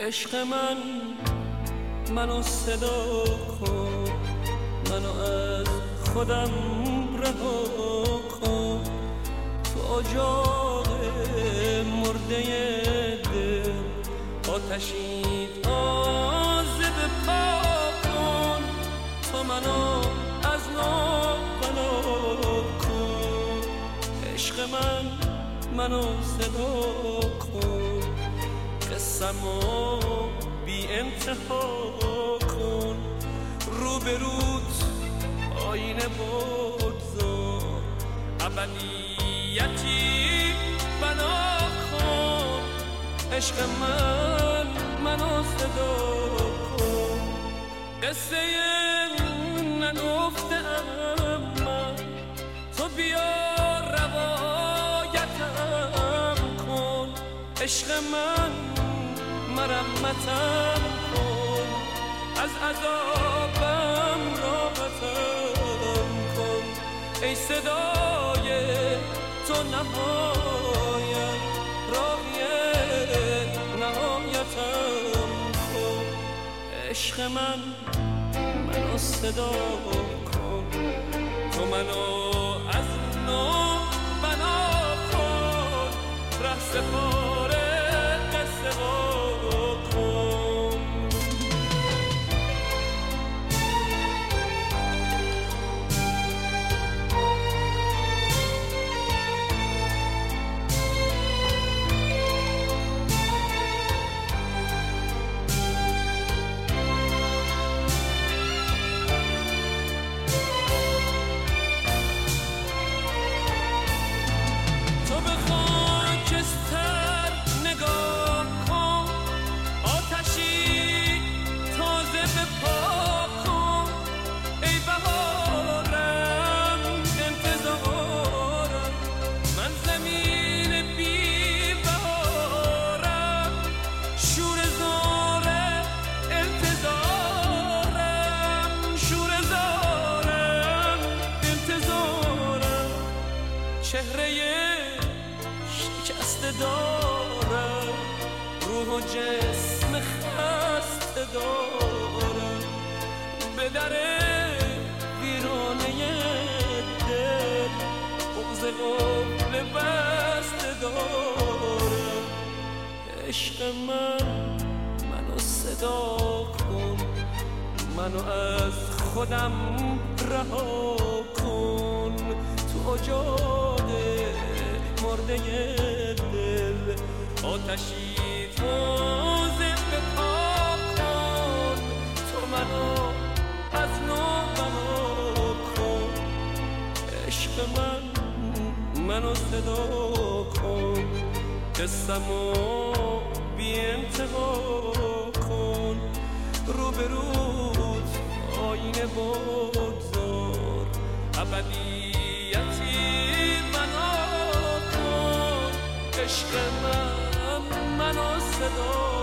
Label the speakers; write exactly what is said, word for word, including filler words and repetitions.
Speaker 1: عشق من منو صدا کن، منو از خودم رها کن، تو اجاق مرده دل آتشی تازه بپا کن، تو منو از نو بنا کن. عشق من منو صدا کن، قصه‌مو بی انتها کن، رو به روت آینه بگذار، ابدیتی بنا کن. عشق من منو صدا کن، قصه نگفتم من، تو بیا روایتم کن. عشق من مرمتم کن، از عذابم راحتم کن. ای صدای تو نهایت، راهی نهایتم کن. عشق من منو صدا کن، تو منو از نو بنا کن، ره سپاره قصه کن. چهره شکسته دارم، روح و جسم خسته دارم، به در ویرانه دل بغض قفل بسته دارم. عشق من منو صدا کن، منو از خودم رها کن، تو اجاق مرده دل آتشی تازه بپا کن، تو منو از نو بنا کن. عشق من منو صدا کن، قصه‌مو بی انتها کن، رو به روت آینه بگذار، ابدیتی بنا کن. عشق من منو صدا